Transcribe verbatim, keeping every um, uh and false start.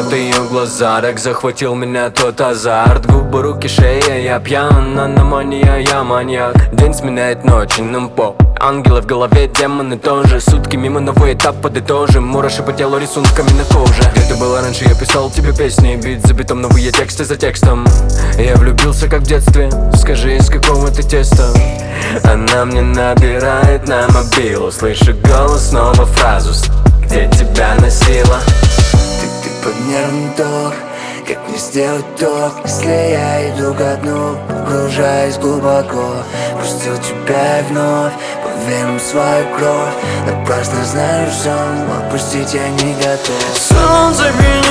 будто ее глаза. Так захватил меня тот азарт. Губы, руки, шея, я пьян. Аномания, я маньяк. День сменяет ночь, нам по ангелы в голове, демоны тоже. Сутки мимо, новый этап подытожим. Мураши по телу рисунками на коже. Где ты была раньше, я писал тебе песни. Бит за битом, новые тексты за текстом. Я влюбился как в детстве. Скажи, из какого ты теста? Она мне набирает на мобилу. Слышу голос, снова фразу: где тебя носила? Ты, ты под нервный ток. Как мне сделать ток, если я иду ко дну, погружаясь глубоко? Пустил тебя и вновь поверим в свою кровь. Напрасно знаю, что опустить я не готов. Солнце меня